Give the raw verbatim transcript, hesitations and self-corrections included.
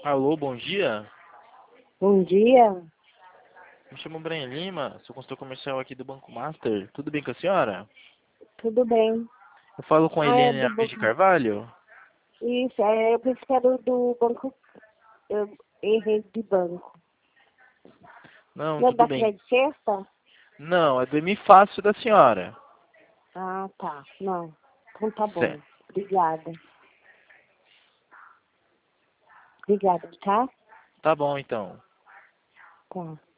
Alô, bom dia. Bom dia, Me chamo Brian Lima, sou consultor comercial aqui do Banco Master. Tudo bem com a senhora? tudo bem? Eu falo com a Ah, é Helene do Alves de banco. Carvalho? Isso, é, eu pensei que era do banco. Eu errei de banco. Não, Não é tudo da bem. Crédito Sexta? Não, é do M Fácil da senhora. Ah, tá. Não. Então tá Certo. bom. Obrigada. Obrigada, tá? Tá bom, então. Tá.